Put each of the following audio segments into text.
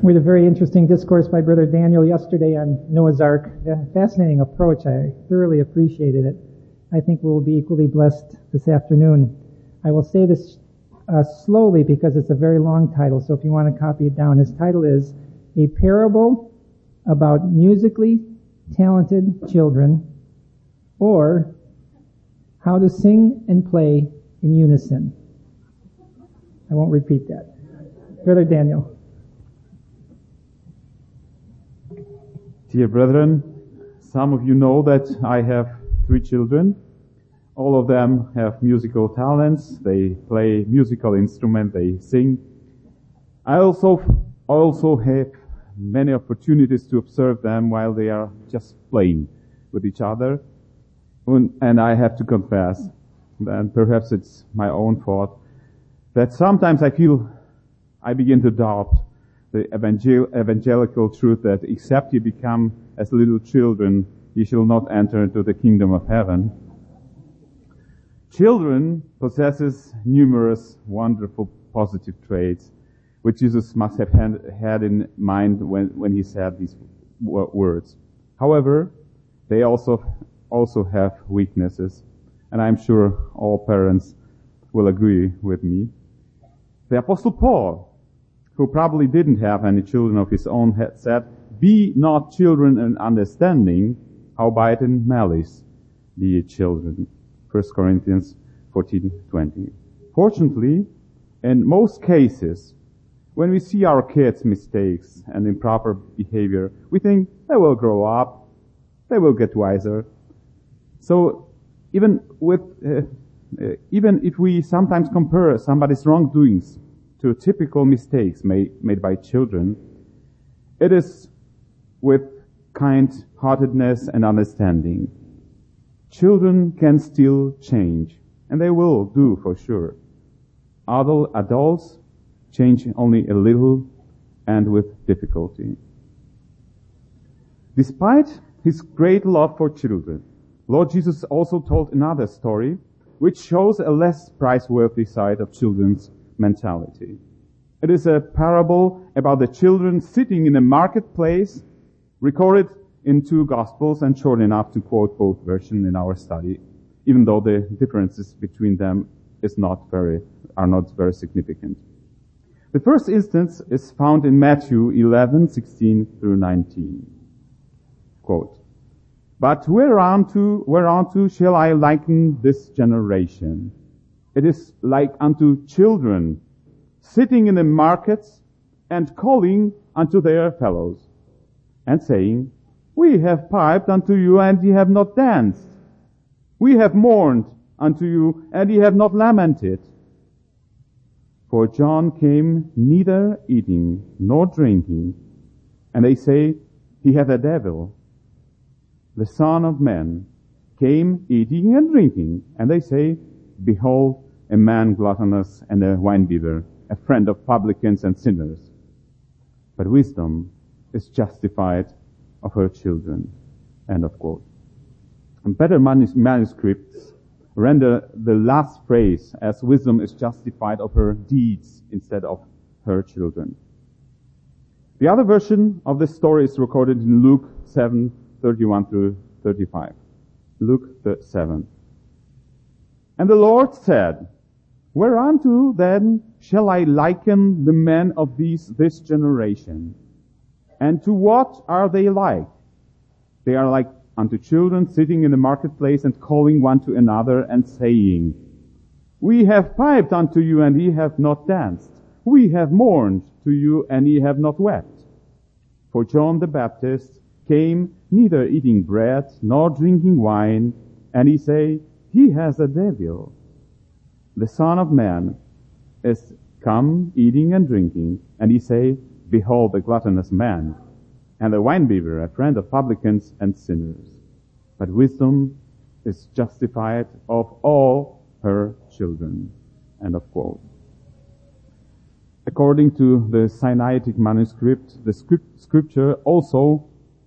We had a very interesting discourse by Brother Daniel yesterday on Noah's Ark. A fascinating approach. I thoroughly appreciated it. I think we'll be equally blessed this afternoon. I will say this slowly because it's a very long title, so if you want to copy it down, his title is A Parable About Musically Talented Children, or How to Sing and Play in Unison. I won't repeat that. Brother Daniel. Dear brethren, some of you know that I have 3 children. All of them have musical talents. They play musical instruments. They sing. I also have many opportunities to observe them while they are just playing with each other. And I have to confess, and perhaps it's my own fault, that sometimes I begin to doubt the evangelical truth that except you become as little children, you shall not enter into the kingdom of heaven. Children possesses numerous wonderful positive traits, which Jesus must have had in mind when he said these words. However, they also have weaknesses, and I'm sure all parents will agree with me. The Apostle Paul, who probably didn't have any children of his own, had said, "Be not children in understanding, howbeit in malice be ye children." 1 Corinthians 14:20. Fortunately, in most cases, when we see our kids' mistakes and improper behavior, we think they will grow up, they will get wiser. So even if we sometimes compare somebody's wrongdoings to typical mistakes made by children, it is with kind-heartedness and understanding. Children can still change, and they will do for sure. Adults change only a little and with difficulty. Despite his great love for children, Lord Jesus also told another story which shows a less praiseworthy side of children's mentality. It is a parable about the children sitting in a marketplace, recorded in 2 Gospels and short enough to quote both versions in our study, even though the differences between them are not very significant. The first instance is found in Matthew 11:16 through 19. Quote, "But whereunto shall I liken this generation? It is like unto children sitting in the markets and calling unto their fellows, and saying, We have piped unto you, and ye have not danced. We have mourned unto you, and ye have not lamented. For John came neither eating nor drinking, and they say, He hath a devil. The Son of Man came eating and drinking, and they say, Behold, a man gluttonous and a winebibber, a friend of publicans and sinners. But wisdom is justified of her children." End of quote. And better manuscripts render the last phrase as wisdom is justified of her deeds instead of her children. The other version of this story is recorded in Luke 7:31 through 35. Luke 7. "And the Lord said, Whereunto then shall I liken the men of this generation? And to what are they like? They are like unto children sitting in the marketplace and calling one to another and saying, We have piped unto you, and ye have not danced. We have mourned to you, and ye have not wept. For John the Baptist came neither eating bread nor drinking wine, and ye say, He has a devil. The Son of Man is come eating and drinking, and ye say, Behold the gluttonous man, and the winebibber, a friend of publicans and sinners. But wisdom is justified of all her children." End of quote. According to the Sinaitic manuscript, this scripture also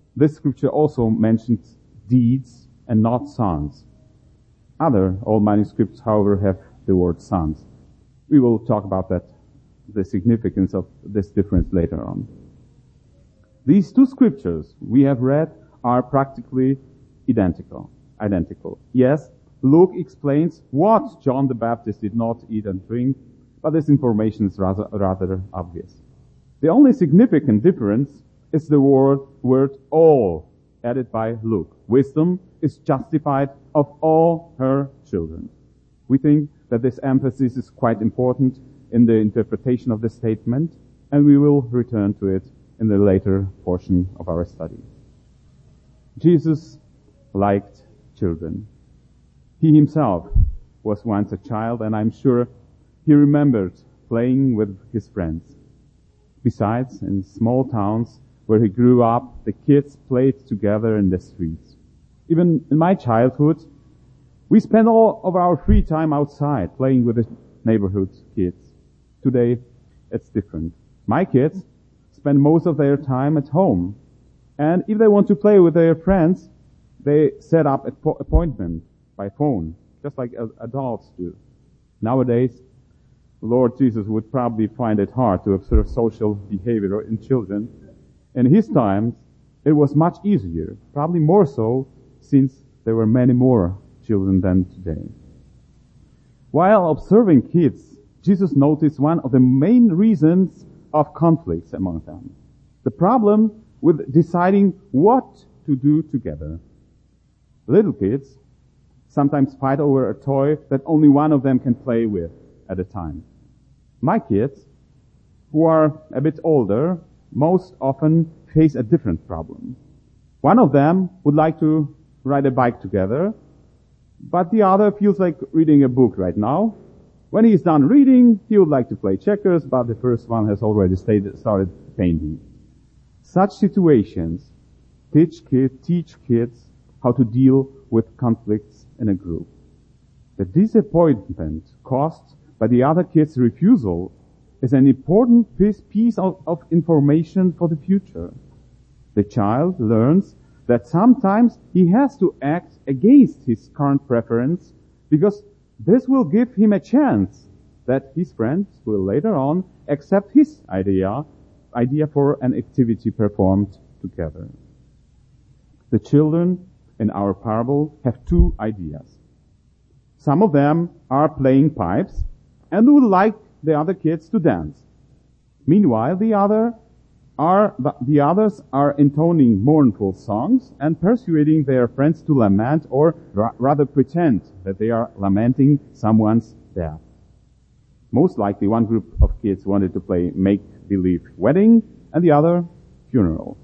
mentions deeds and not sons. Other old manuscripts, however, have the word sons. We will talk about that, the significance of this difference later on. These two scriptures we have read are practically identical. Yes, Luke explains what John the Baptist did not eat and drink, but this information is rather obvious. The only significant difference is the word all added by Luke. Wisdom is justified of all her children. We think that this emphasis is quite important in the interpretation of the statement, and we will return to it in the later portion of our study. Jesus liked children. He himself was once a child, and I'm sure he remembered playing with his friends. Besides, in small towns where he grew up, the kids played together in the streets. Even in my childhood, we spent all of our free time outside playing with the neighborhood kids. Today, it's different. My kids spend most of their time at home. And if they want to play with their friends, they set up an appointment by phone, just like adults do. Nowadays, Lord Jesus would probably find it hard to observe social behavior in children. In his times, it was much easier, probably more so, since there were many more children than today. While observing kids, Jesus noticed one of the main reasons of conflicts among them. The problem with deciding what to do together. Little kids sometimes fight over a toy that only one of them can play with at a time. My kids, who are a bit older, most often face a different problem. One of them would like to ride a bike together, but the other feels like reading a book right now. When he's done reading, he would like to play checkers, but the first one has already started painting. Such situations teach kids how to deal with conflicts in a group. The disappointment caused by the other kid's refusal is an important piece of information for the future. The child learns that sometimes he has to act against his current preference because this will give him a chance that his friends will later on accept his idea for an activity performed together. The children in our parable have two ideas. Some of them are playing pipes and would like the other kids to dance. Meanwhile, the others are intoning mournful songs and persuading their friends to lament or rather pretend that they are lamenting someone's death. Most likely one group of kids wanted to play make-believe wedding and the other funeral.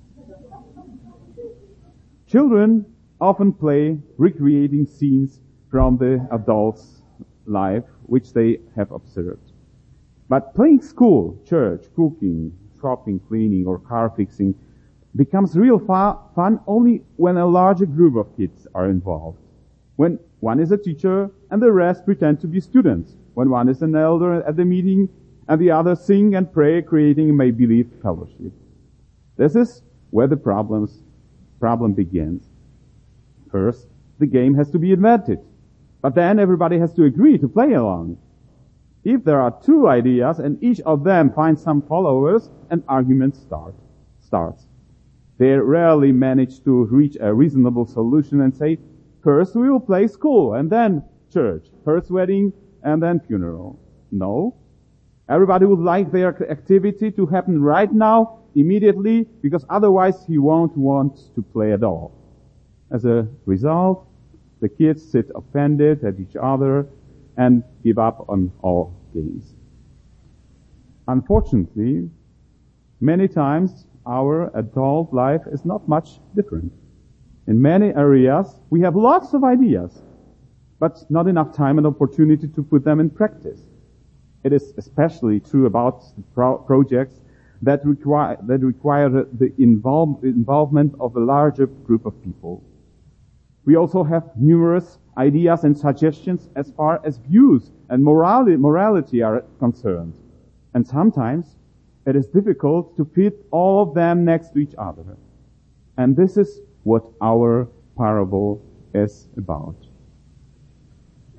Children often play recreating scenes from the adult's life which they have observed. But playing school, church, cooking, shopping, cleaning, or car fixing becomes real fun only when a larger group of kids are involved. When one is a teacher and the rest pretend to be students. When one is an elder at the meeting and the others sing and pray, creating a make-believe fellowship. This is where the problem begins. First, the game has to be invented. But then everybody has to agree to play along. If there are two ideas and each of them finds some followers, an argument starts. They rarely manage to reach a reasonable solution and say, first we will play school and then church, first wedding and then funeral. No. Everybody would like their activity to happen right now, immediately, because otherwise he won't want to play at all. As a result, the kids sit offended at each other and give up on all games. Unfortunately, many times our adult life is not much different. In many areas, we have lots of ideas, but not enough time and opportunity to put them in practice. It is especially true about projects that require the involvement of a larger group of people. We also have numerous ideas and suggestions as far as views and morality are concerned. And sometimes it is difficult to fit all of them next to each other. And this is what our parable is about.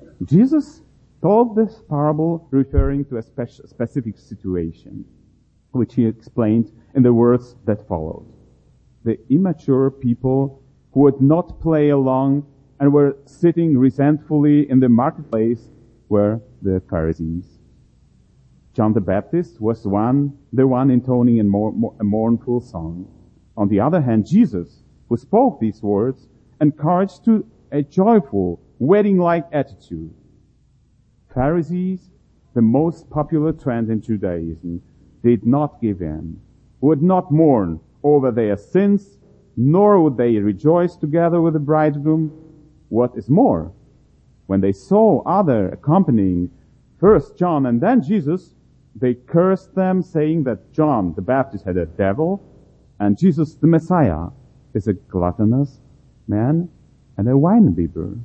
Jesus told this parable referring to a specific situation. which he explained in the words that followed. The immature people who would not play along and were sitting resentfully in the marketplace were the Pharisees. John the Baptist was the one intoning a mournful song. On the other hand, Jesus, who spoke these words, encouraged to a joyful, wedding-like attitude. Pharisees, the most popular trend in Judaism, did not give in, would not mourn over their sins, nor would they rejoice together with the bridegroom. What is more, when they saw other accompanying first John and then Jesus, they cursed them, saying that John the Baptist had a devil, and Jesus the Messiah is a gluttonous man and a winebibber.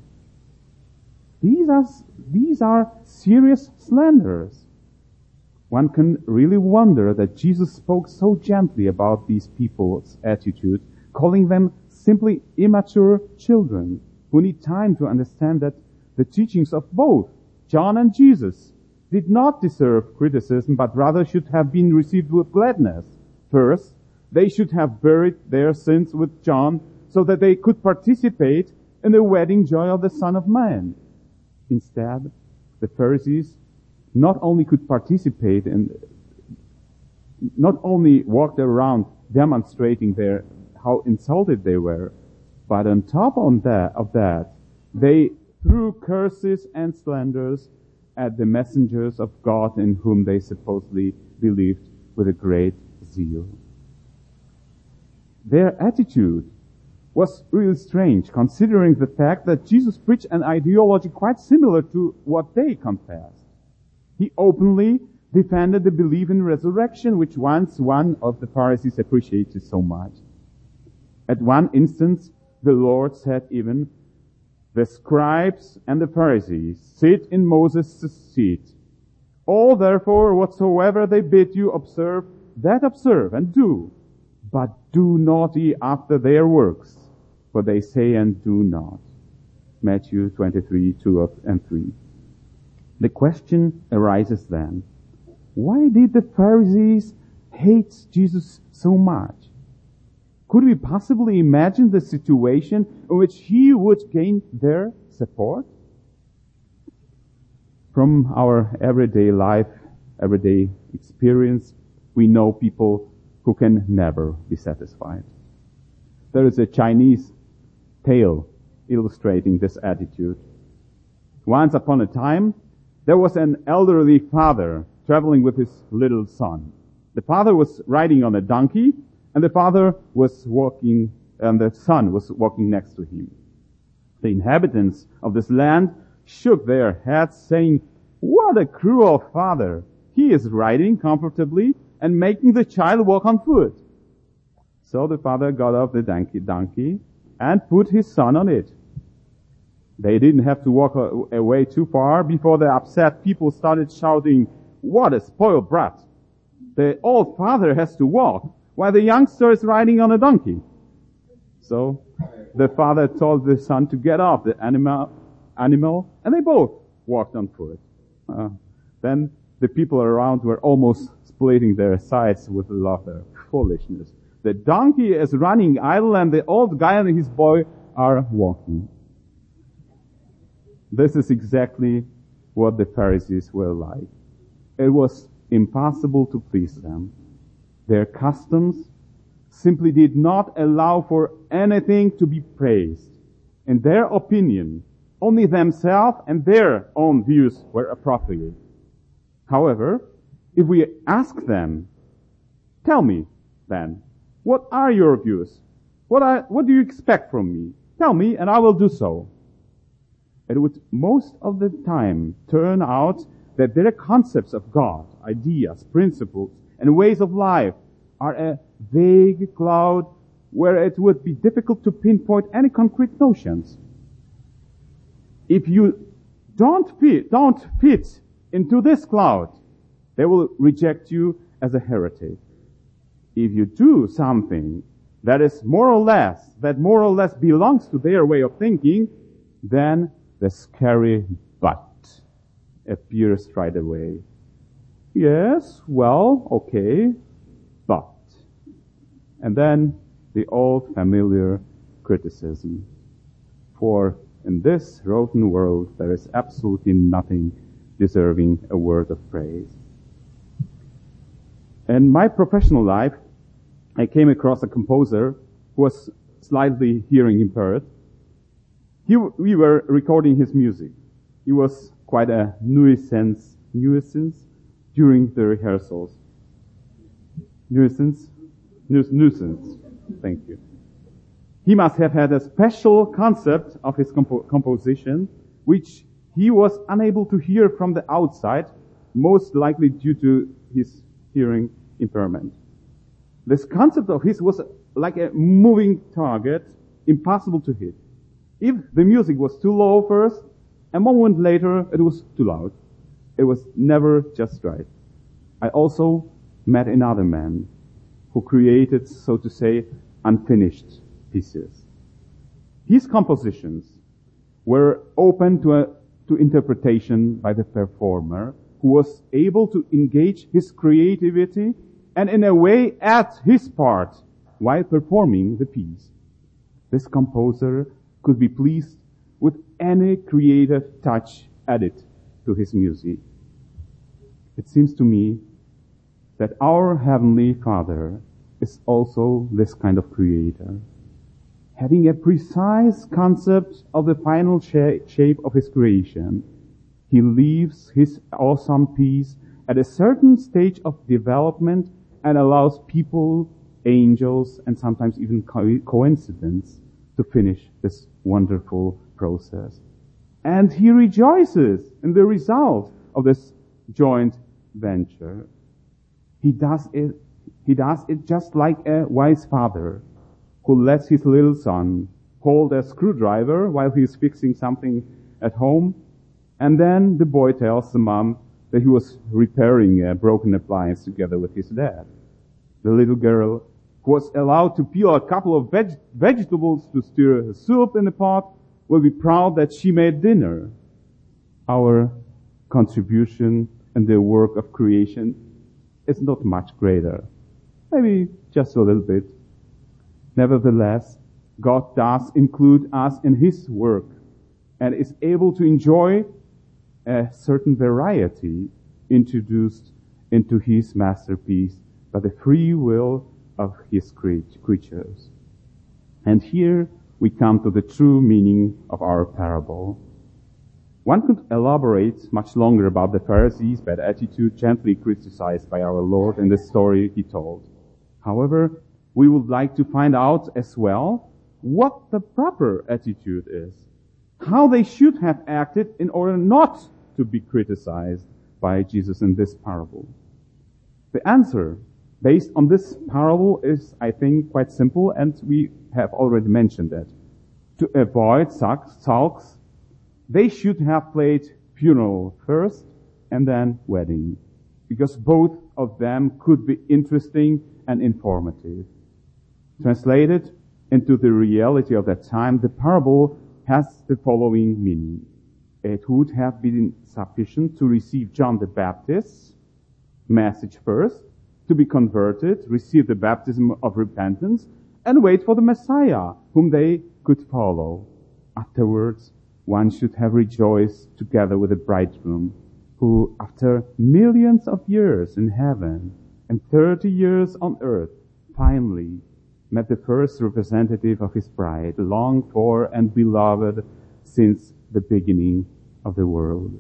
These are serious slanders. One can really wonder that Jesus spoke so gently about these people's attitude, calling them simply immature children who need time to understand that the teachings of both John and Jesus did not deserve criticism, but rather should have been received with gladness. First, they should have buried their sins with John so that they could participate in the wedding joy of the Son of Man. Instead, the Pharisees not only could participate and not only walked around demonstrating how insulted they were, but on top of that, they threw curses and slanders at the messengers of God in whom they supposedly believed with a great zeal. Their attitude was really strange, considering the fact that Jesus preached an ideology quite similar to what they confessed. He openly defended the belief in resurrection, which once one of the Pharisees appreciated so much. At one instance, the Lord said even, "The scribes and the Pharisees sit in Moses' seat. All therefore whatsoever they bid you observe, that observe and do. But do not ye after their works, for they say and do not." Matthew 23:2-3. The question arises then, why did the Pharisees hate Jesus so much? Could we possibly imagine the situation in which he would gain their support? From our everyday life, everyday experience, we know people who can never be satisfied. There is a Chinese tale illustrating this attitude. Once upon a time, there was an elderly father traveling with his little son. The father was riding on a donkey, and the father was walking, and the son was walking next to him. The inhabitants of this land shook their heads, saying, "What a cruel father! He is riding comfortably and making the child walk on foot." So the father got off the donkey and put his son on it. They didn't have to walk away too far before the upset people started shouting, "What a spoiled brat! The old father has to walk while the youngster is riding on a donkey." So the father told the son to get off the animal, and they both walked on foot. Then the people around were almost splitting their sides with laughter. Foolishness. The donkey is running idle, and the old guy and his boy are walking. This is exactly what the Pharisees were like. It was impossible to please them. Their customs simply did not allow for anything to be praised. In their opinion, only themselves and their own views were appropriate. However, if we ask them, "Tell me, then, what are your views? What do you expect from me? Tell me, and I will do so," it would most of the time turn out that their concepts of God, ideas, principles, and ways of life are a vague cloud where it would be difficult to pinpoint any concrete notions. If you don't fit into this cloud, they will reject you as a heretic. If you do something that more or less belongs to their way of thinking, then the scary but appears right away. "Yes, well, okay. And then the old familiar criticism. For in this rotten world there is absolutely nothing deserving a word of praise. In my professional life, I came across a composer who was slightly hearing impaired. We were recording his music. He was quite a nuisance during the rehearsals. Nuisance. Thank you. He must have had a special concept of his composition, which he was unable to hear from the outside, most likely due to his hearing impairment. This concept of his was like a moving target, impossible to hit. If the music was too low first, a moment later it was too loud. It was never just right. I also met another man who created, so to say, unfinished pieces. His compositions were open to interpretation by the performer, who was able to engage his creativity and in a way add his part while performing the piece. This composer could be pleased with any creative touch added to his music. It seems to me that our Heavenly Father is also this kind of creator, having a precise concept of the final shape of his creation. He leaves his awesome piece at a certain stage of development and allows people, angels, and sometimes even coincidence to finish this wonderful process. And he rejoices in the result of this joint venture. He does it just like a wise father who lets his little son hold a screwdriver while he is fixing something at home. And then the boy tells the mom that he was repairing a broken appliance together with his dad. The little girl, who was allowed to peel a couple of vegetables to stir soup in the pot, will be proud that she made dinner. Our contribution in the work of creation is not much greater. Maybe just a little bit. Nevertheless, God does include us in His work and is able to enjoy a certain variety introduced into His masterpiece by the free will of His creatures. And here we come to the true meaning of our parable. One could elaborate much longer about the Pharisees' bad attitude gently criticized by our Lord in the story He told. However, we would like to find out as well what the proper attitude is, how they should have acted in order not to be criticized by Jesus in this parable. The answer based on this parable is, I think, quite simple, and we have already mentioned that. To avoid sulks, they should have played funeral first and then wedding, because both of them could be interesting and informative. Translated into the reality of that time, the parable has the following meaning. It would have been sufficient to receive John the Baptist's message first, to be converted, receive the baptism of repentance, and wait for the Messiah, whom they could follow. Afterwards, one should have rejoiced together with the bridegroom, who, after millions of years in heaven and 30 years on earth, finally met the first representative of his bride, longed for and beloved since the beginning of the world.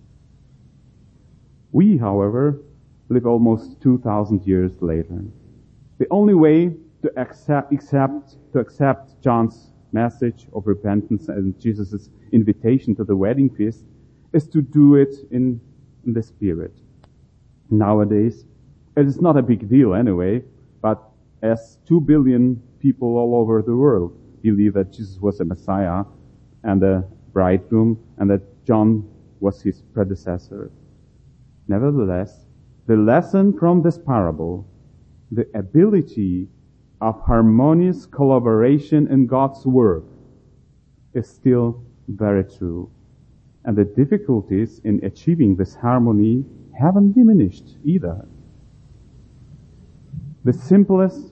We, however, live almost 2,000 years later. The only way to accept John's message of repentance and Jesus' invitation to the wedding feast is to do it in the Spirit. Nowadays, it is not a big deal anyway, but as 2 billion people all over the world believe that Jesus was the Messiah and the bridegroom and that John was his predecessor. Nevertheless, the lesson from this parable, the ability of harmonious collaboration in God's work, is still very true. And the difficulties in achieving this harmony haven't diminished either. The simplest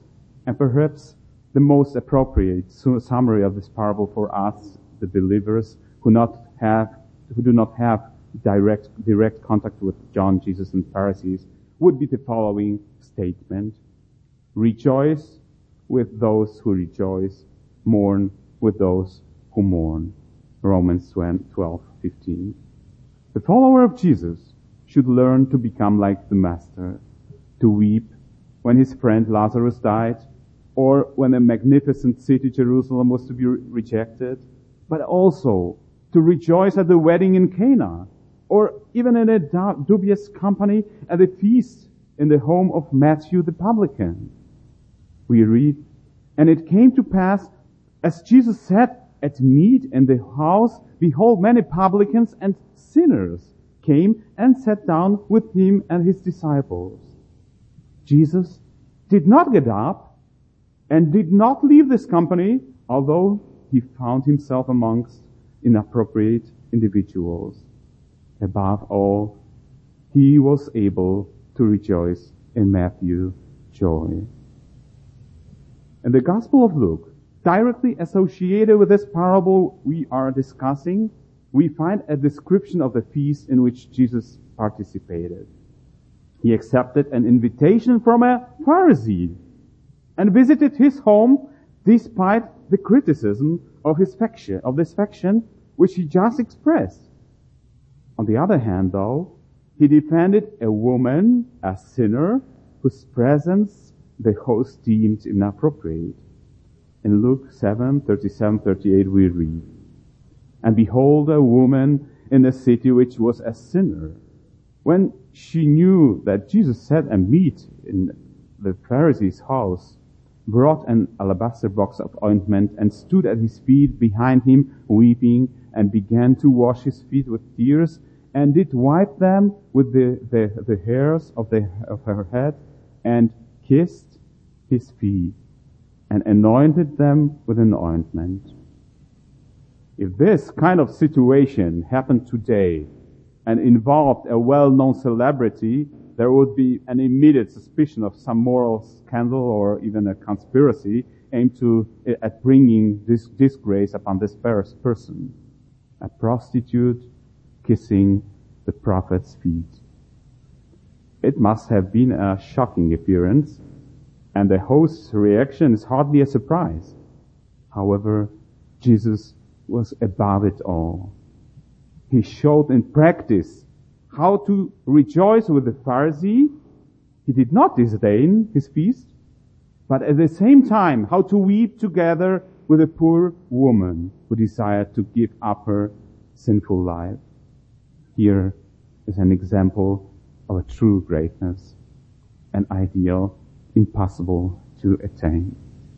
And perhaps the most appropriate summary of this parable for us, the believers who do not have direct contact with John, Jesus, and Pharisees, would be the following statement: rejoice with those who rejoice, mourn with those who mourn. Romans 12:15. The follower of Jesus should learn to become like the Master, to weep when his friend Lazarus died, or when a magnificent city, Jerusalem, was to be rejected, but also to rejoice at the wedding in Cana, or even in a dubious company at a feast in the home of Matthew the publican. We read, "And it came to pass, as Jesus sat at meat in the house, behold, many publicans and sinners came and sat down with him and his disciples." Jesus did not get up and did not leave this company, although he found himself amongst inappropriate individuals. Above all, he was able to rejoice in Matthew's joy. In the Gospel of Luke, directly associated with this parable we are discussing, we find a description of the feast in which Jesus participated. He accepted an invitation from a Pharisee and visited his home despite the criticism of this faction which he just expressed. On the other hand, though, he defended a woman, a sinner, whose presence the host deemed inappropriate. In Luke 7:37-38 we read, "And behold, a woman in the city which was a sinner, when she knew that Jesus sat at meat in the Pharisee's house, brought an alabaster box of ointment and stood at his feet behind him, weeping, and began to wash his feet with tears, and did wipe them with the hairs of her head, and kissed his feet, and anointed them with an ointment." If this kind of situation happened today and involved a well-known celebrity, there would be an immediate suspicion of some moral scandal or even a conspiracy aimed at bringing this disgrace upon this person. A prostitute kissing the prophet's feet. It must have been a shocking appearance, and the host's reaction is hardly a surprise. However, Jesus was above it all. He showed in practice how to rejoice with the Pharisee. He did not disdain his feast, but at the same time how to weep together with a poor woman who desired to give up her sinful life. Here is an example of a true greatness, an ideal impossible to attain.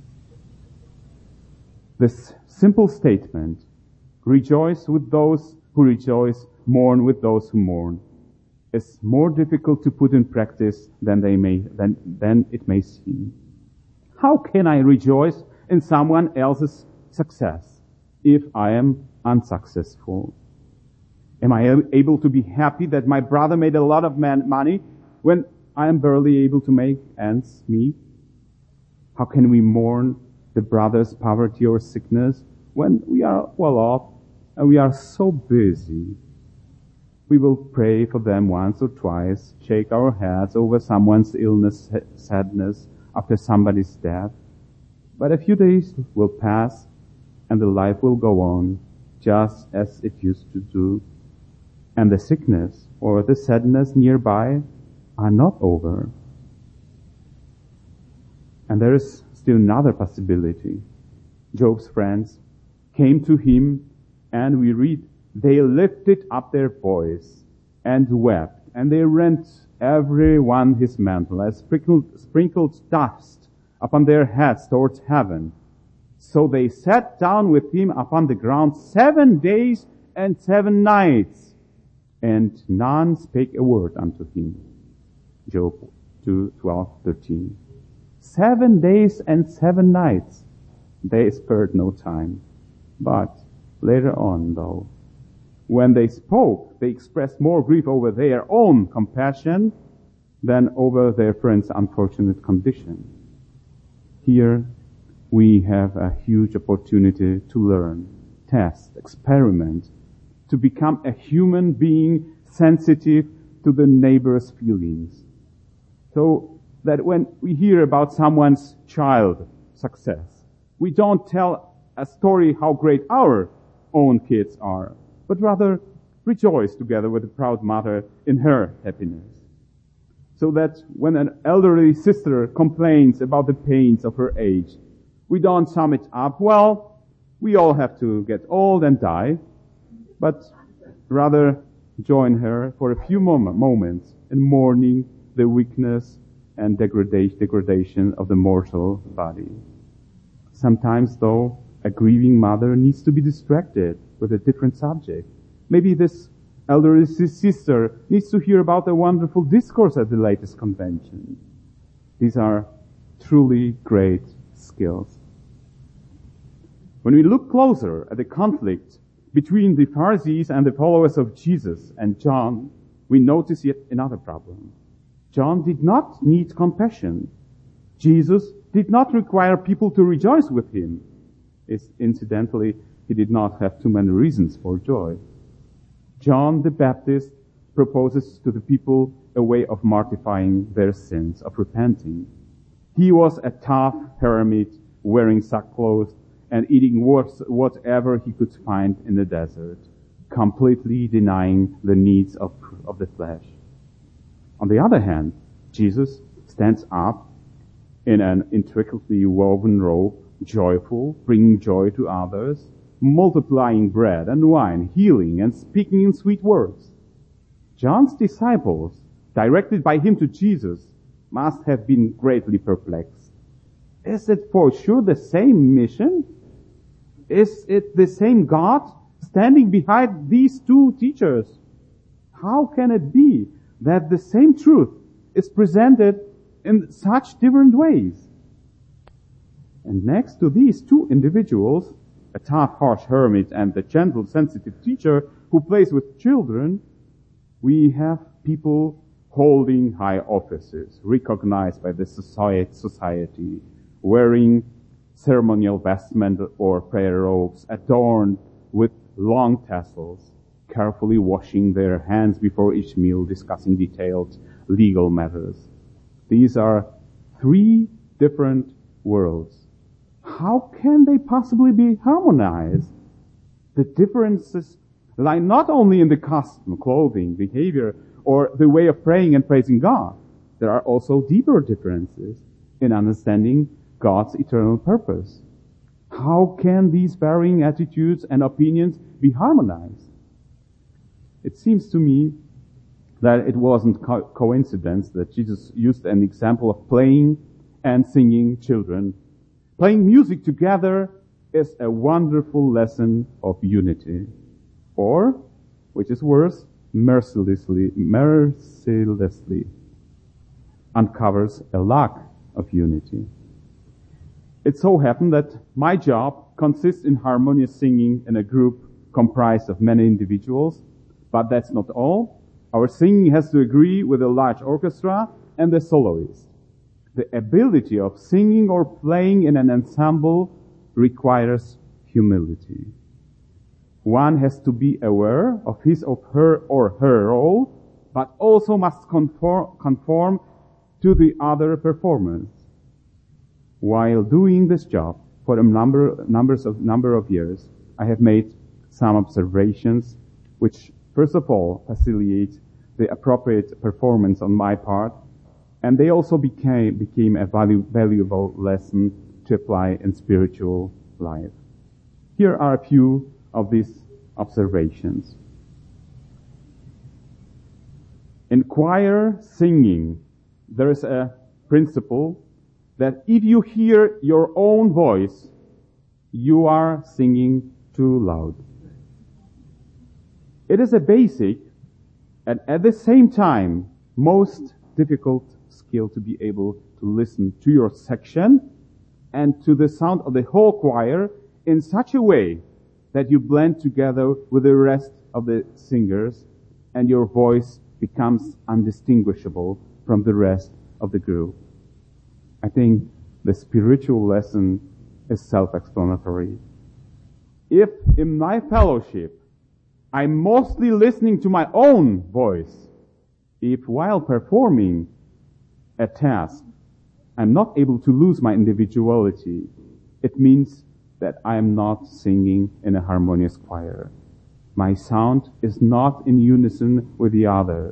This simple statement, "Rejoice with those who rejoice, mourn with those who mourn," is more difficult to put in practice than it may seem. How can I rejoice in someone else's success if I am unsuccessful? Am I able to be happy that my brother made a lot of money when I am barely able to make ends meet? How can we mourn the brother's poverty or sickness when we are well off and we are so busy? We will pray for them once or twice, shake our heads over someone's illness, sadness after somebody's death. But a few days will pass and the life will go on just as it used to do. And the sickness or the sadness nearby are not over. And there is still another possibility. Job's friends came to him, and we read, they lifted up their voice and wept, and they rent every one his mantle, and sprinkled dust upon their heads towards heaven. So they sat down with him upon the ground 7 days and 7 nights, and none spake a word unto him. Job 2:12-13. 7 days and 7 nights. They spared no time. But later on, though, when they spoke, they expressed more grief over their own compassion than over their friend's unfortunate condition. Here we have a huge opportunity to learn, test, experiment, to become a human being sensitive to the neighbor's feelings. So that when we hear about someone's child success, we don't tell a story how great our own kids are, but rather rejoice together with the proud mother in her happiness. So that when an elderly sister complains about the pains of her age, we don't sum it up, well, we all have to get old and die, but rather join her for a few moments in mourning the weakness and degradation of the mortal body. Sometimes, though, a grieving mother needs to be distracted with a different subject. Maybe this elderly sister needs to hear about a wonderful discourse at the latest convention. These are truly great skills. When we look closer at the conflict between the Pharisees and the followers of Jesus and John, we notice yet another problem. John did not need compassion. Jesus did not require people to rejoice with him. Incidentally, he did not have too many reasons for joy. John the Baptist proposes to the people a way of mortifying their sins, of repenting. He was a tough hermit wearing sackcloth and eating whatever he could find in the desert, completely denying the needs of the flesh. On the other hand, Jesus stands up in an intricately woven robe, joyful, bringing joy to others, multiplying bread and wine, healing and speaking in sweet words. John's disciples, directed by him to Jesus, must have been greatly perplexed. Is it for sure the same mission? Is it the same God standing behind these two teachers? How can it be that the same truth is presented in such different ways? And next to these two individuals, a tough, harsh hermit and the gentle, sensitive teacher who plays with children, we have people holding high offices, recognized by the society, wearing ceremonial vestment or prayer robes adorned with long tassels, carefully washing their hands before each meal, discussing detailed legal matters. These are three different worlds. How can they possibly be harmonized? The differences lie not only in the costume, clothing, behavior, or the way of praying and praising God. There are also deeper differences in understanding God's eternal purpose. How can these varying attitudes and opinions be harmonized? It seems to me that it wasn't coincidence that Jesus used an example of playing and singing children. Playing music together is a wonderful lesson of unity. Or, which is worse, mercilessly uncovers a lack of unity. It so happened that my job consists in harmonious singing in a group comprised of many individuals, but that's not all. Our singing has to agree with a large orchestra and the soloist. The ability of singing or playing in an ensemble requires humility. One has to be aware of his or her role, but also must conform to the other performers. While doing this job for a number of years, I have made some observations which, first of all, facilitate the appropriate performance on my part, and they also became a valuable lesson to apply in spiritual life. Here are a few of these observations. In choir singing, there is a principle that if you hear your own voice, you are singing too loud. It is a basic and at the same time most difficult skill to be able to listen to your section and to the sound of the whole choir in such a way that you blend together with the rest of the singers and your voice becomes undistinguishable from the rest of the group. I think The spiritual lesson is self-explanatory. If in my fellowship I'm mostly listening to my own voice, if while performing a task I'm not able to lose my individuality, it means that I am not singing in a harmonious choir. My sound is not in unison with the others.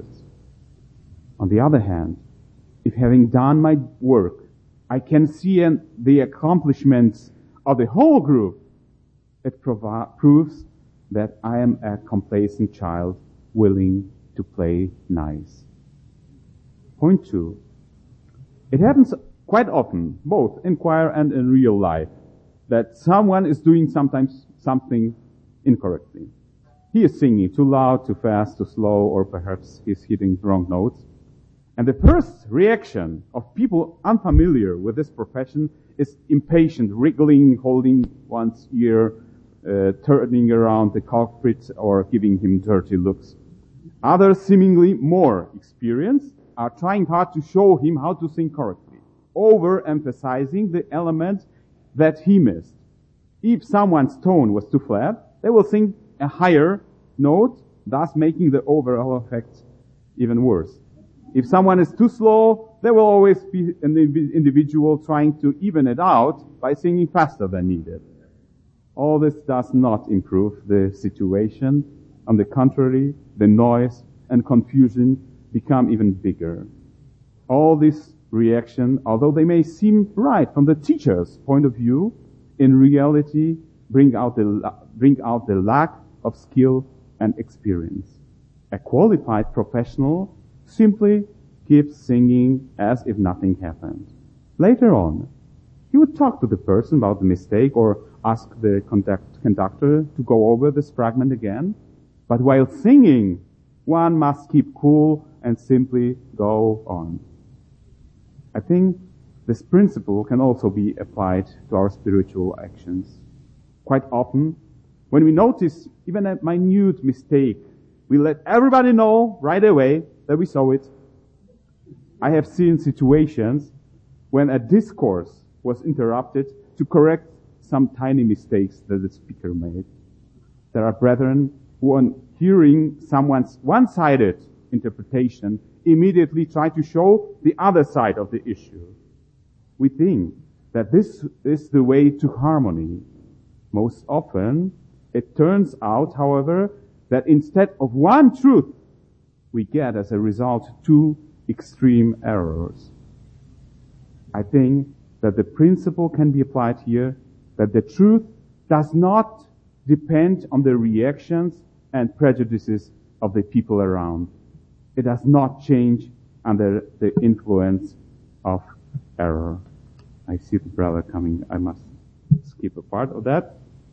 On the other hand, if having done my work, I can see the accomplishments of the whole group, it proves that I am a complacent child willing to play nice. Point 2. It happens quite often, both in choir and in real life, that someone is doing sometimes something incorrectly. He is singing too loud, too fast, too slow, or perhaps he's hitting wrong notes. And the first reaction of people unfamiliar with this profession is impatient, wriggling, holding one's ear, turning around the culprit, or giving him dirty looks. Others, seemingly more experienced, are trying hard to show him how to sing correctly, overemphasizing the element that he missed. If someone's tone was too flat, they will sing a higher note, thus making the overall effect even worse. If someone is too slow, there will always be an individual trying to even it out by singing faster than needed. All this does not improve the situation. On the contrary, the noise and confusion become even bigger. All these reactions, although they may seem right from the teacher's point of view, in reality bring out the lack of skill and experience. A qualified professional simply keeps singing as if nothing happened. Later on, he would talk to the person about the mistake or ask the conductor to go over this fragment again. But while singing, one must keep cool and simply go on. I think this principle can also be applied to our spiritual actions. Quite often, when we notice even a minute mistake, we let everybody know right away that we saw it. I have seen situations when a discourse was interrupted to correct some tiny mistakes that the speaker made. There are brethren who, on hearing someone's one-sided interpretation, immediately try to show the other side of the issue. We think that this is the way to harmony. Most often, it turns out, however, that instead of one truth, we get as a result two extreme errors. I think that the principle can be applied here, that the truth does not depend on the reactions and prejudices of the people around. It does not change under the influence of error. I see the brother coming. I must skip a part of that.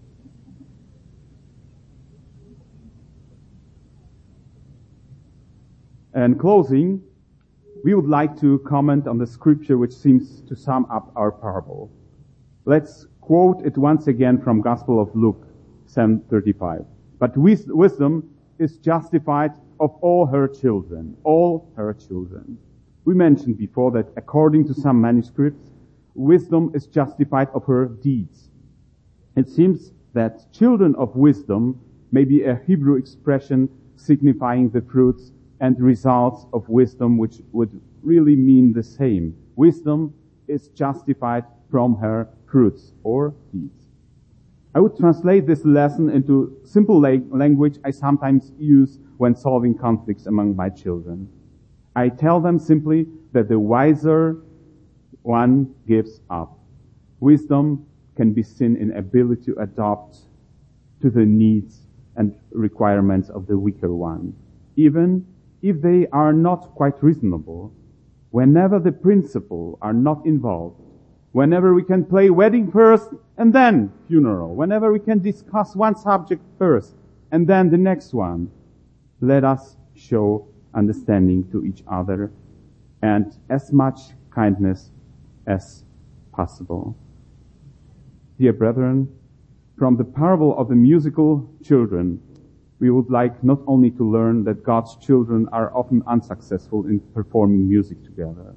And closing, we would like to comment on the scripture which seems to sum up our parable. Let's quote it once again from Gospel of Luke 7:35. But wisdom is justified of all her children. All her children. We mentioned before that according to some manuscripts, wisdom is justified of her deeds. It seems that children of wisdom may be a Hebrew expression signifying the fruits and results of wisdom, which would really mean the same. Wisdom is justified from her fruits or deeds. I would translate this lesson into simple language I sometimes use when solving conflicts among my children. I tell them simply that the wiser one gives up. Wisdom can be seen in ability to adapt to the needs and requirements of the weaker one, even if they are not quite reasonable. Whenever the principal are not involved, whenever we can play wedding first and then funeral, whenever we can discuss one subject first and then the next one, let us show understanding to each other and as much kindness as possible. Dear brethren, from the parable of the musical children, we would like not only to learn that God's children are often unsuccessful in performing music together,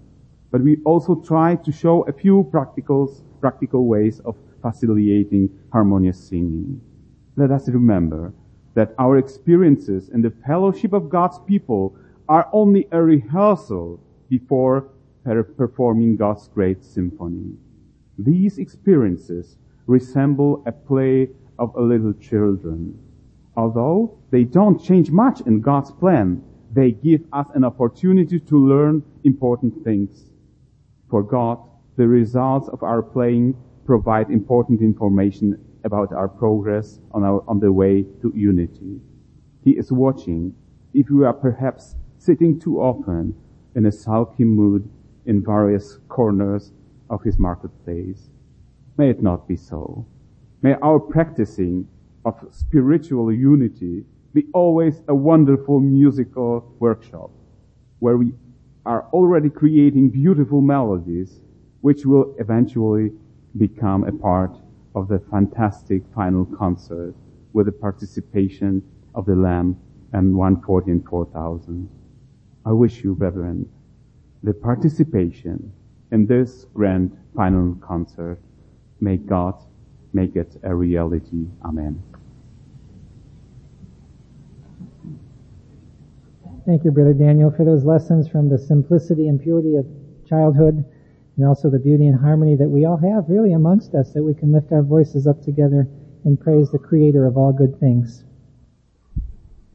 but we also try to show a few practical ways of facilitating harmonious singing. Let us remember that our experiences in the fellowship of God's people are only a rehearsal before performing God's great symphony. These experiences resemble a play of little children. Although they don't change much in God's plan, they give us an opportunity to learn important things. For God, the results of our playing provide important information about our progress on the way to unity. He is watching if we are perhaps sitting too often in a sulky mood in various corners of his marketplace. May it not be so. May our practicing of spiritual unity be always a wonderful musical workshop where we are already creating beautiful melodies which will eventually become a part of the fantastic final concert with the participation of the Lamb and 144,000. I wish you, brethren, the participation in this grand final concert. May God make it a reality. Amen. Thank you, Brother Daniel, for those lessons from the simplicity and purity of childhood, and also the beauty and harmony that we all have really amongst us, that we can lift our voices up together and praise the Creator of all good things.